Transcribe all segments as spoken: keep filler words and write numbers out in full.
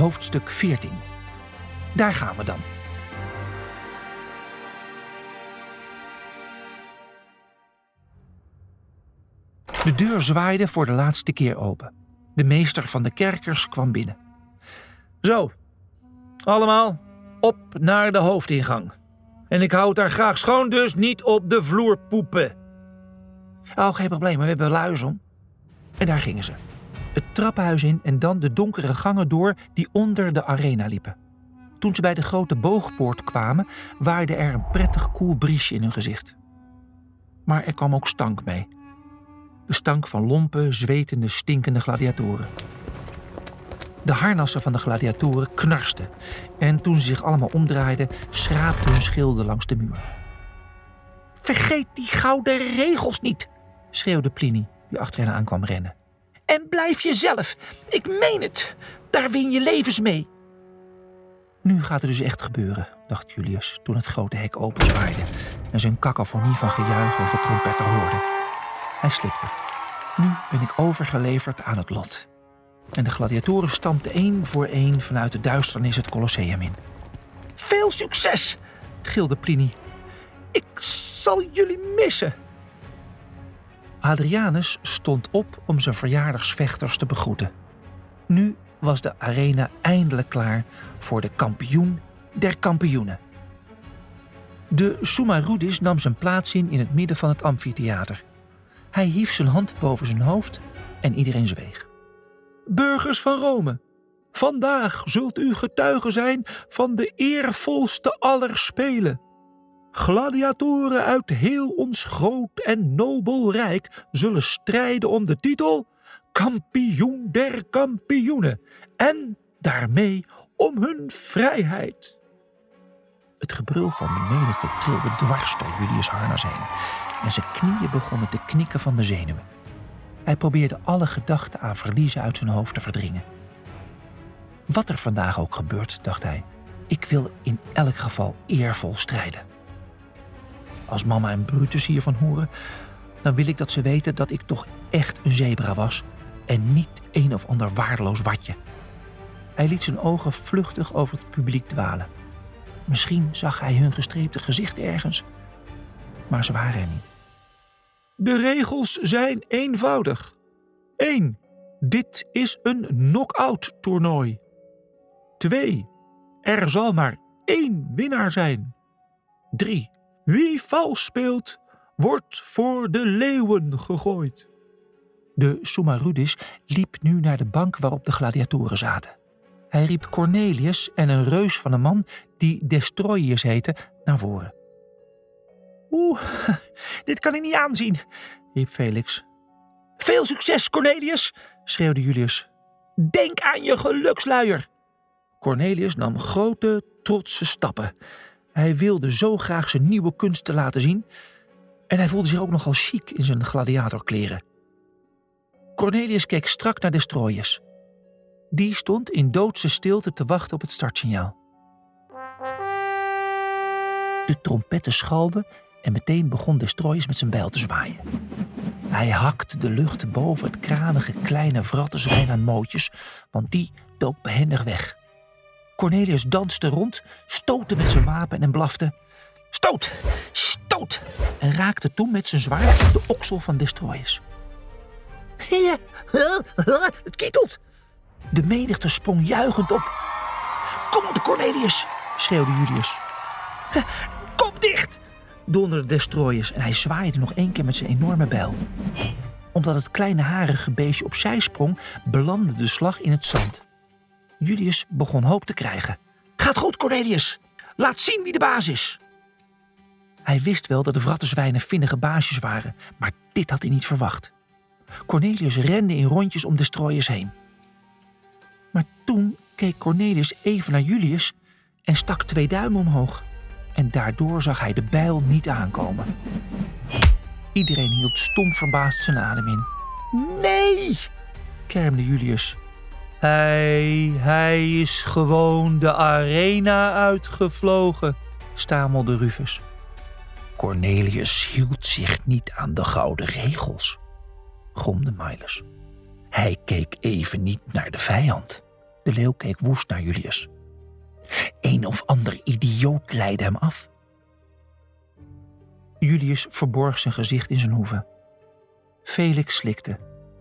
hoofdstuk veertien. Daar gaan we dan. De deur zwaaide voor de laatste keer open. De meester van de kerkers kwam binnen. Zo, allemaal op naar de hoofdingang. En ik hou het daar graag schoon, dus niet op de vloer poepen. Oh, geen probleem, we hebben luizen om. En daar gingen ze. Het trappenhuis in en dan de donkere gangen door die onder de arena liepen. Toen ze bij de grote boogpoort kwamen, waaide er een prettig koel briesje in hun gezicht. Maar er kwam ook stank mee. De stank van lompe, zwetende, stinkende gladiatoren. De harnassen van de gladiatoren knarsten. En toen ze zich allemaal omdraaiden, schraapten hun schilden langs de muur. Vergeet die gouden regels niet, schreeuwde Plinie, die achter hen aan kwam rennen. En blijf jezelf, ik meen het, daar win je levens mee. Nu gaat het dus echt gebeuren, dacht Julius, toen het grote hek openzwaaide en zijn cacophonie van gejuich en getrompetter hoorde. Hij slikte. Nu ben ik overgeleverd aan het lot. En de gladiatoren stampten één voor één vanuit de duisternis het Colosseum in. Veel succes, gilde Plinie. Ik zal jullie missen. Hadrianus stond op om zijn verjaardagsvechters te begroeten. Nu was de arena eindelijk klaar voor de kampioen der kampioenen. De Summa Rudis nam zijn plaats in in het midden van het amfitheater. Hij hief zijn hand boven zijn hoofd en iedereen zweeg. Burgers van Rome, vandaag zult u getuigen zijn van de eervolste aller spelen. Gladiatoren uit heel ons groot en nobel rijk zullen strijden om de titel kampioen der kampioenen en daarmee om hun vrijheid. Het gebrul van de menigte trilde dwars door Julius' harnas heen en zijn knieën begonnen te knikken van de zenuwen. Hij probeerde alle gedachten aan verliezen uit zijn hoofd te verdringen. Wat er vandaag ook gebeurt, dacht hij, ik wil in elk geval eervol strijden. Als mama en Brutus hiervan horen, dan wil ik dat ze weten dat ik toch echt een zebra was en niet een of ander waardeloos watje. Hij liet zijn ogen vluchtig over het publiek dwalen. Misschien zag hij hun gestreepte gezicht ergens, maar ze waren er niet. De regels zijn eenvoudig. één. Dit is een knock-out toernooi. twee. Er zal maar één winnaar zijn. drie. Wie vals speelt, wordt voor de leeuwen gegooid. De Summa Rudis liep nu naar de bank waarop de gladiatoren zaten. Hij riep Cornelius en een reus van een man die Destroius heette naar voren. Oeh, dit kan ik niet aanzien, riep Felix. Veel succes, Cornelius, schreeuwde Julius. Denk aan je geluksluier. Cornelius nam grote, trotse stappen. Hij wilde zo graag zijn nieuwe kunsten laten zien en hij voelde zich ook nogal chic in zijn gladiatorkleren. Cornelius keek strak naar Destroius. Die stond in doodse stilte te wachten op het startsignaal. De trompetten schalden en meteen begon Destroius met zijn bijl te zwaaien. Hij hakte de lucht boven het kranige kleine vrattenzwijn aan mootjes, want die dook behendig weg. Cornelius danste rond, stootte met zijn wapen en blafte. Stoot! Stoot! En raakte toen met zijn zwaard op de oksel van Destroius. Het kietelt! De menigte sprong juichend op. Kom op, Cornelius! Schreeuwde Julius. Kop dicht! Donderde Destroius en hij zwaaide nog één keer met zijn enorme bijl. Omdat het kleine harige beestje opzij sprong, belandde de slag in het zand. Julius begon hoop te krijgen. Gaat goed, Cornelius! Laat zien wie de baas is! Hij wist wel dat de vrattenzwijnen vinnige baasjes waren, maar dit had hij niet verwacht. Cornelius rende in rondjes om Destroius heen. Maar toen keek Cornelius even naar Julius en stak twee duimen omhoog. En daardoor zag hij de bijl niet aankomen. Iedereen hield stom verbaasd zijn adem in. Nee, kermde Julius. Hij, hij is gewoon de arena uitgevlogen, stamelde Rufus. Cornelius hield zich niet aan de gouden regels, gromde Miles. Hij keek even niet naar de vijand. De leeuw keek woest naar Julius. Een of ander idioot leidde hem af. Julius verborg zijn gezicht in zijn hoeven. Felix slikte.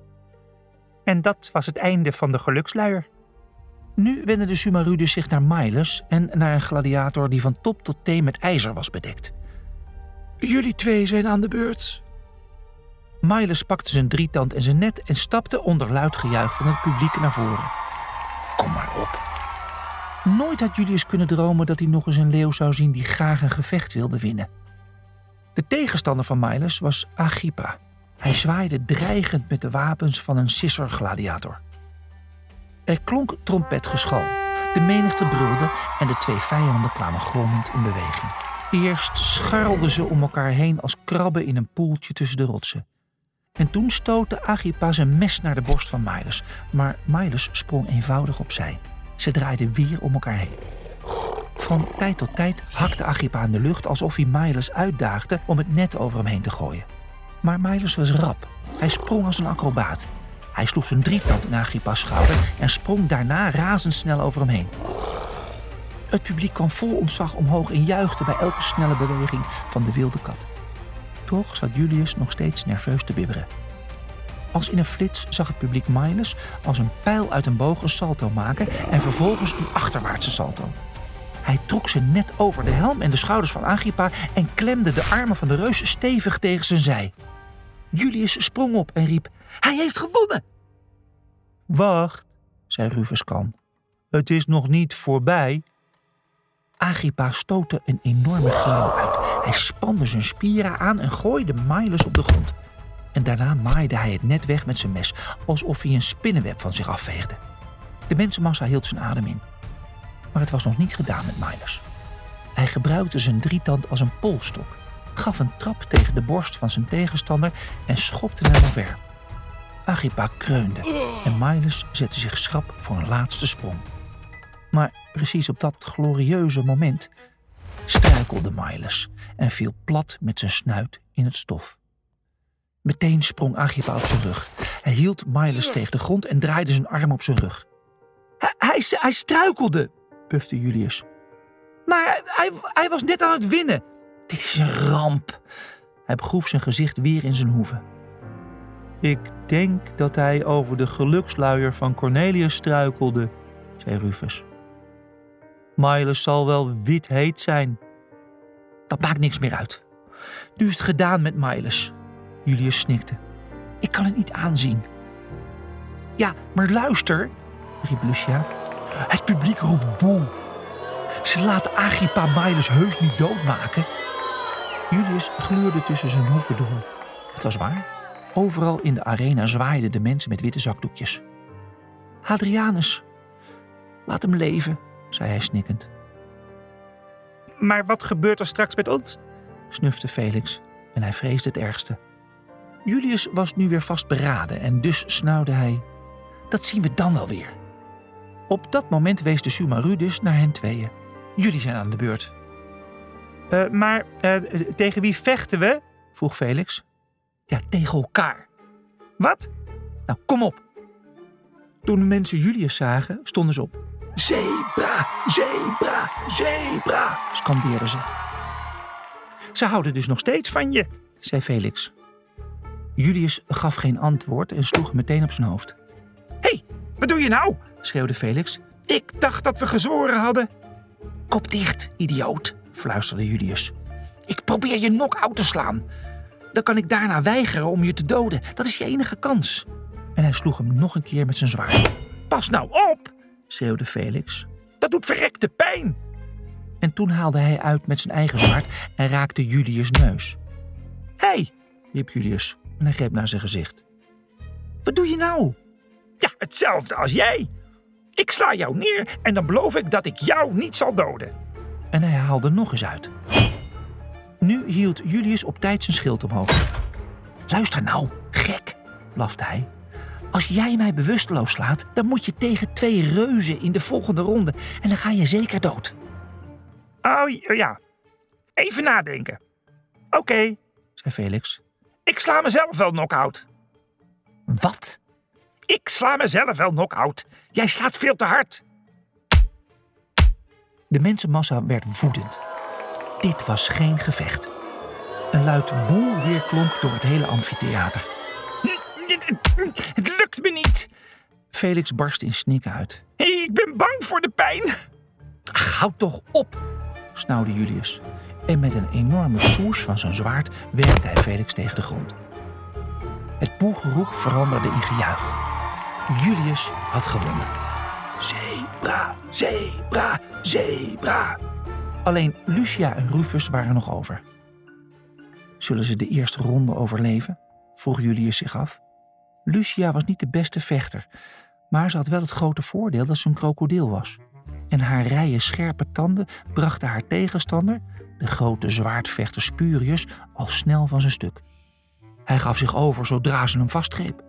En dat was het einde van de geluksluier. Nu wendde de Sumarudus zich naar Miles en naar een gladiator die van top tot teen met ijzer was bedekt. Jullie twee zijn aan de beurt. Miles pakte zijn drietand en zijn net en stapte onder luid gejuich van het publiek naar voren. Kom maar op. Nooit had Julius kunnen dromen dat hij nog eens een leeuw zou zien die graag een gevecht wilde winnen. De tegenstander van Miles was Agrippa. Hij zwaaide dreigend met de wapens van een Scissor-gladiator. Er klonk trompetgeschal, de menigte brulde en de twee vijanden kwamen grommend in beweging. Eerst scharrelden ze om elkaar heen als krabben in een poeltje tussen de rotsen. En toen stootte Agrippa zijn mes naar de borst van Miles, maar Miles sprong eenvoudig opzij. Ze draaiden weer om elkaar heen. Van tijd tot tijd hakte Agrippa in de lucht alsof hij Miles uitdaagde om het net over hem heen te gooien. Maar Miles was rap. Hij sprong als een acrobaat. Hij sloeg zijn drietand in Agrippa's schouder en sprong daarna razendsnel over hem heen. Het publiek kwam vol ontzag omhoog en juichte bij elke snelle beweging van de wilde kat. Toch zat Julius nog steeds nerveus te bibberen. Als in een flits zag het publiek Miles als een pijl uit een boog een salto maken en vervolgens een achterwaartse salto. Hij trok zijn net over de helm en de schouders van Agrippa en klemde de armen van de reus stevig tegen zijn zij. Julius sprong op en riep: Hij heeft gewonnen! Wacht, zei Rufus kalm. Het is nog niet voorbij. Agrippa stootte een enorme grauw uit. Hij spande zijn spieren aan en gooide Miles op de grond. En daarna maaide hij het net weg met zijn mes, alsof hij een spinnenweb van zich afveegde. De mensenmassa hield zijn adem in. Maar het was nog niet gedaan met Miles. Hij gebruikte zijn drietand als een polstok, gaf een trap tegen de borst van zijn tegenstander en schopte hem omver. Agrippa kreunde en Miles zette zich schrap voor een laatste sprong. Maar precies op dat glorieuze moment struikelde Miles en viel plat met zijn snuit in het stof. Meteen sprong Agrippa op zijn rug. Hij hield Miles tegen de grond en draaide zijn arm op zijn rug. Hij, hij, hij struikelde, pufte Julius. Maar hij, hij was net aan het winnen. Dit is een ramp. Hij begroef zijn gezicht weer in zijn hoeven. Ik denk dat hij over de geluksluier van Cornelius struikelde, zei Rufus. Miles zal wel wit heet zijn. Dat maakt niks meer uit. Nu is het gedaan met Miles. Julius snikte. Ik kan het niet aanzien. Ja, maar luister, riep Lucia. Het publiek roept boe. Ze laten Agrippa Miles heus niet doodmaken. Julius gluurde tussen zijn hoeven door. Het was waar. Overal in de arena zwaaiden de mensen met witte zakdoekjes. Hadrianus, laat hem leven, zei hij snikkend. Maar wat gebeurt er straks met ons? Snufte Felix en hij vreesde het ergste. Julius was nu weer vastberaden en dus snauwde hij: Dat zien we dan wel weer. Op dat moment wees de Sumarudus naar hen tweeën. Jullie zijn aan de beurt. Uh, maar uh, tegen wie vechten we? Vroeg Felix. Ja, tegen elkaar. Wat? Nou, kom op. Toen de mensen Julius zagen, stonden ze op. Zebra, zebra, zebra, scandeerden ze. Ze houden dus nog steeds van je, zei Felix. Julius gaf geen antwoord en sloeg meteen op zijn hoofd. Hé, hey, wat doe je nou? Schreeuwde Felix. Ik dacht dat we gezworen hadden. Kop dicht, idioot, fluisterde Julius. Ik probeer je knock-out te slaan. Dan kan ik daarna weigeren om je te doden. Dat is je enige kans. En hij sloeg hem nog een keer met zijn zwaard. Pas nou op, schreeuwde Felix. Dat doet verrekte pijn. En toen haalde hij uit met zijn eigen zwaard en raakte Julius' neus. Hé, hey, riep Julius en hij greep naar zijn gezicht. Wat doe je nou? Ja, hetzelfde als jij. Ik sla jou neer en dan beloof ik dat ik jou niet zal doden. En hij haalde nog eens uit. Nu hield Julius op tijd zijn schild omhoog. Luister nou, gek, blafte hij. Als jij mij bewusteloos slaat, dan moet je tegen twee reuzen in de volgende ronde en dan ga je zeker dood. Oh ja, even nadenken. Oké, okay, zei Felix. Ik sla mezelf wel knock-out. Wat? Ik sla mezelf wel knock-out. Jij slaat veel te hard. De mensenmassa werd woedend. Dit was geen gevecht. Een luid boel weerklonk door het hele amfitheater. Het lukt me niet. Felix barst in snikken uit. Ik ben bang voor de pijn. Ach, houd toch op, snauwde Julius. En met een enorme soers van zijn zwaard werkte hij Felix tegen de grond. Het boelgeroep veranderde in gejuich. Julius had gewonnen. Zebra, zebra, zebra. Alleen Lucia en Rufus waren nog over. Zullen ze de eerste ronde overleven? Vroeg Julius zich af. Lucia was niet de beste vechter, maar ze had wel het grote voordeel dat ze een krokodil was. En haar rijen scherpe tanden brachten haar tegenstander, de grote zwaardvechter Spurius, al snel van zijn stuk. Hij gaf zich over zodra ze hem vastgreep.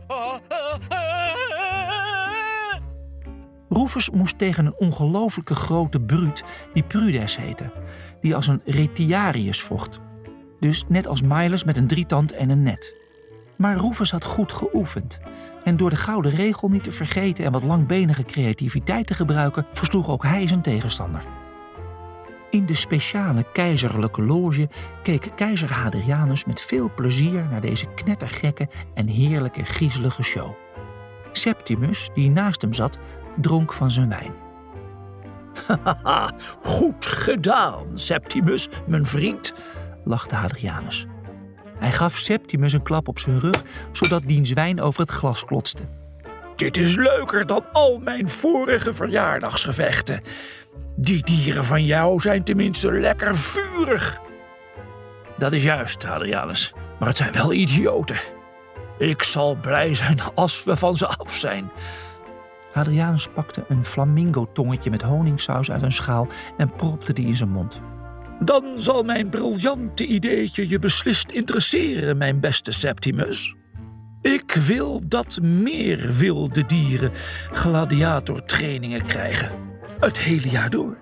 Rufus moest tegen een ongelooflijke grote bruut die Prudes heette, die als een retiarius vocht. Dus net als Miles met een drietand en een net. Maar Rufus had goed geoefend. En door de gouden regel niet te vergeten en wat langbenige creativiteit te gebruiken, versloeg ook hij zijn tegenstander. In de speciale keizerlijke loge keek keizer Hadrianus met veel plezier naar deze knettergekke en heerlijke griezelige show. Septimus, die naast hem zat, dronk van zijn wijn. Haha, goed gedaan, Septimus, mijn vriend, lachte Hadrianus. Hij gaf Septimus een klap op zijn rug, zodat diens wijn over het glas klotste. Dit is leuker dan al mijn vorige verjaardagsgevechten. Die dieren van jou zijn tenminste lekker vurig. Dat is juist, Hadrianus, maar het zijn wel idioten. Ik zal blij zijn als we van ze af zijn. Hadrianus pakte een flamingo-tongetje met honingsaus uit een schaal en propte die in zijn mond. Dan zal mijn briljante ideetje je beslist interesseren, mijn beste Septimus. Ik wil dat meer wilde dieren gladiatortrainingen krijgen. Het hele jaar door.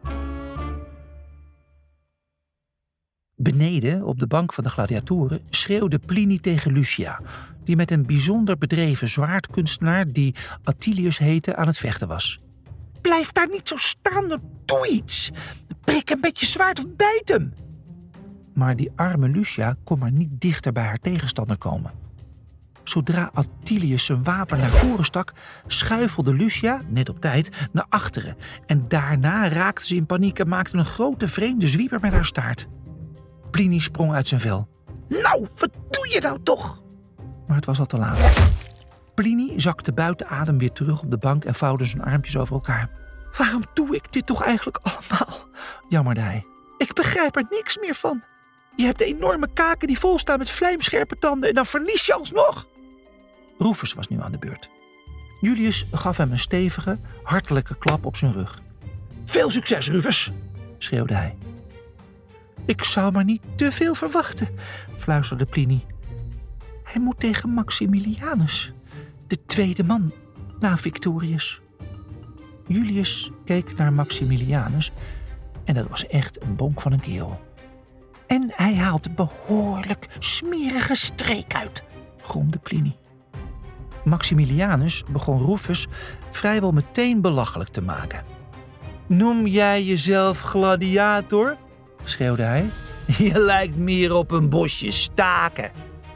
Beneden, op de bank van de gladiatoren, schreeuwde Pliny tegen Lucia, die met een bijzonder bedreven zwaardkunstenaar, die Attilius heette, aan het vechten was. Blijf daar niet zo staan, doe iets. Prik hem met je zwaard of bijt hem. Maar die arme Lucia kon maar niet dichter bij haar tegenstander komen. Zodra Attilius zijn wapen naar voren stak, schuifelde Lucia, net op tijd, naar achteren. En daarna raakte ze in paniek en maakte een grote vreemde zwieper met haar staart. Pliny sprong uit zijn vel. Nou, wat doe je nou toch? Maar het was al te laat. Pliny zakte buiten adem weer terug op de bank en vouwde zijn armpjes over elkaar. Waarom doe ik dit toch eigenlijk allemaal? Jammerde hij. Ik begrijp er niks meer van. Je hebt enorme kaken die vol staan met vlijmscherpe tanden en dan verlies je alsnog. Rufus was nu aan de beurt. Julius gaf hem een stevige, hartelijke klap op zijn rug. Veel succes, Rufus, schreeuwde hij. Ik zou maar niet te veel verwachten, fluisterde Pliny. Hij moet tegen Maximilianus, de tweede man na Victorius. Julius keek naar Maximilianus en dat was echt een bonk van een kerel. En hij haalt behoorlijk smerige streek uit, gromde Pliny. Maximilianus begon Rufus vrijwel meteen belachelijk te maken. Noem jij jezelf gladiator? Schreeuwde hij. Je lijkt meer op een bosje staken.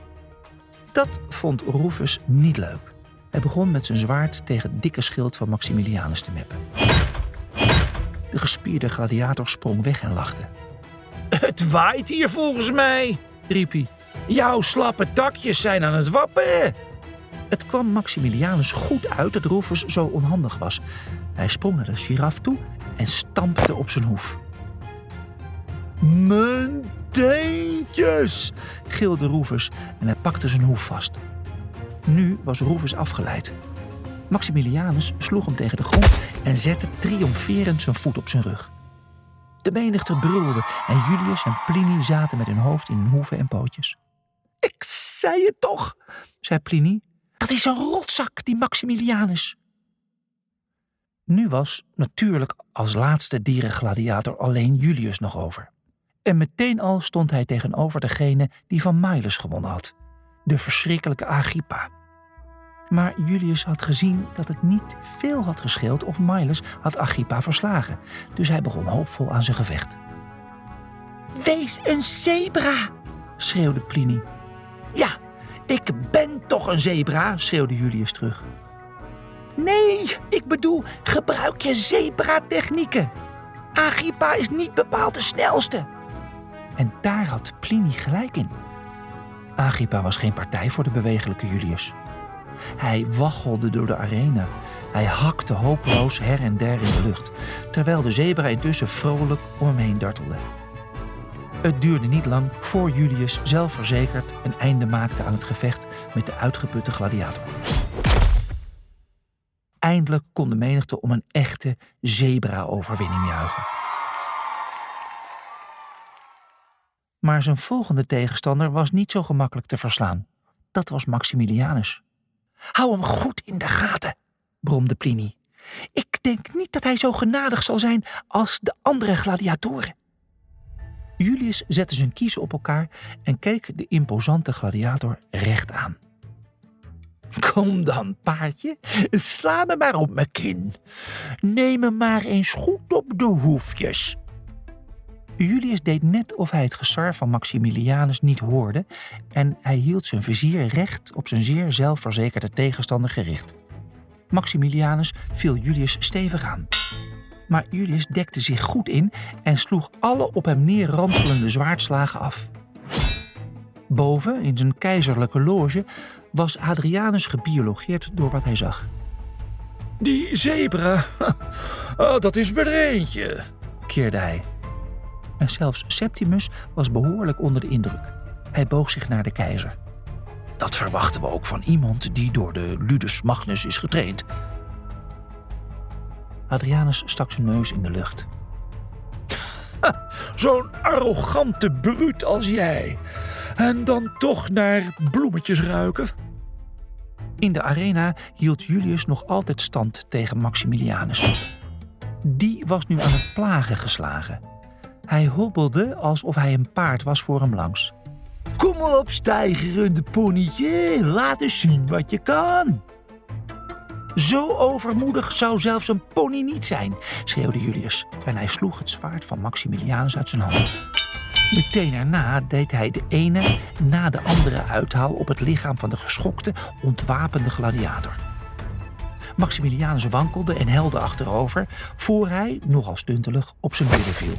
Dat vond Rufus niet leuk. Hij begon met zijn zwaard tegen het dikke schild van Maximilianus te meppen. De gespierde gladiator sprong weg en lachte. Het waait hier volgens mij, riep hij. Jouw slappe takjes zijn aan het wapperen. Het kwam Maximilianus goed uit dat Rufus zo onhandig was. Hij sprong naar de giraf toe en stampte op zijn hoef. Mijn teentjes, gilde Rufus en hij pakte zijn hoef vast. Nu was Rufus afgeleid. Maximilianus sloeg hem tegen de grond en zette triomferend zijn voet op zijn rug. De menigte brulde en Julius en Pliny zaten met hun hoofd in hun hoeven en pootjes. Ik zei het toch, zei Pliny. Dat is een rotzak, die Maximilianus. Nu was natuurlijk als laatste dierengladiator alleen Julius nog over. En meteen al stond hij tegenover degene die van Miles gewonnen had. De verschrikkelijke Agrippa. Maar Julius had gezien dat het niet veel had gescheeld of Miles had Agrippa verslagen. Dus hij begon hoopvol aan zijn gevecht. Wees een zebra, schreeuwde Pliny. Ja, ik ben toch een zebra, schreeuwde Julius terug. Nee, ik bedoel, gebruik je zebra-technieken. Agrippa is niet bepaald de snelste. En daar had Pliny gelijk in. Agrippa was geen partij voor de bewegelijke Julius. Hij waggelde door de arena. Hij hakte hopeloos her en der in de lucht, terwijl de zebra intussen vrolijk om hem heen dartelde. Het duurde niet lang voor Julius zelfverzekerd een einde maakte aan het gevecht met de uitgeputte gladiator. Eindelijk kon de menigte om een echte zebra-overwinning juichen. Maar zijn volgende tegenstander was niet zo gemakkelijk te verslaan. Dat was Maximilianus. Hou hem goed in de gaten, bromde Pliny. Ik denk niet dat hij zo genadig zal zijn als de andere gladiatoren. Julius zette zijn kiezen op elkaar en keek de imposante gladiator recht aan. Kom dan, paardje, sla me maar op mijn kin. Neem me maar eens goed op de hoefjes. Julius deed net of hij het gesar van Maximilianus niet hoorde en hij hield zijn vizier recht op zijn zeer zelfverzekerde tegenstander gericht. Maximilianus viel Julius stevig aan. Maar Julius dekte zich goed in en sloeg alle op hem neer rantelende zwaardslagen af. Boven, in zijn keizerlijke loge, was Hadrianus gebiologeerd door wat hij zag. Die zebra, oh, dat is maar eentje, keerde hij. En zelfs Septimus was behoorlijk onder de indruk. Hij boog zich naar de keizer. Dat verwachten we ook van iemand die door de Ludus Magnus is getraind. Hadrianus stak zijn neus in de lucht. Zo'n arrogante bruut als jij. En dan toch naar bloemetjes ruiken? In de arena hield Julius nog altijd stand tegen Maximilianus. Die was nu aan het plagen geslagen. Hij hobbelde alsof hij een paard was voor hem langs. Kom op, steigerende ponytje, laat eens zien wat je kan. Zo overmoedig zou zelfs een pony niet zijn, schreeuwde Julius. En hij sloeg het zwaard van Maximilianus uit zijn hand. Meteen daarna deed hij de ene na de andere uithaal op het lichaam van de geschokte, ontwapende gladiator. Maximilianus wankelde en helde achterover, voor hij, nogal stuntelig, op zijn billen viel.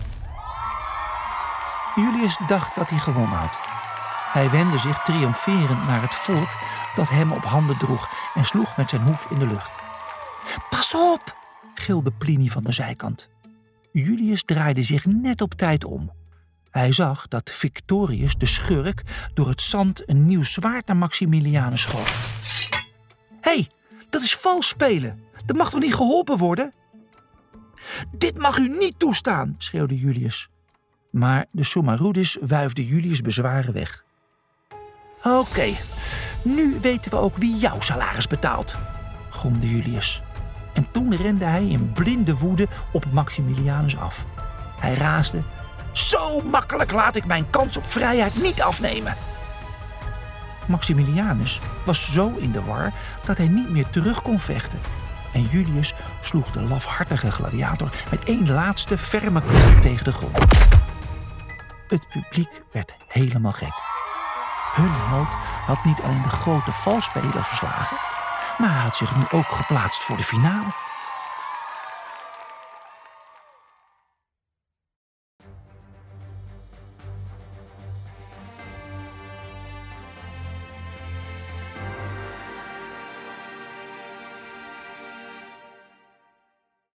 Julius dacht dat hij gewonnen had. Hij wendde zich triomferend naar het volk dat hem op handen droeg en sloeg met zijn hoef in de lucht. Pas op, gilde Pliny van de zijkant. Julius draaide zich net op tijd om. Hij zag dat Victorius, de schurk, door het zand een nieuw zwaard naar Maximilianus schoot. Hé, hey, dat is vals spelen. Dat mag toch niet geholpen worden? Dit mag u niet toestaan, schreeuwde Julius. Maar de Summa Rudis wuifde Julius' bezwaren weg. Oké, okay, nu weten we ook wie jouw salaris betaalt, gromde Julius. En toen rende hij in blinde woede op Maximilianus af. Hij raasde: zo makkelijk laat ik mijn kans op vrijheid niet afnemen. Maximilianus was zo in de war dat hij niet meer terug kon vechten. En Julius sloeg de lafhartige gladiator met één laatste ferme klap tegen de grond. Het publiek werd helemaal gek. Hun held had niet alleen de grote valspeler verslagen, maar hij had zich nu ook geplaatst voor de finale.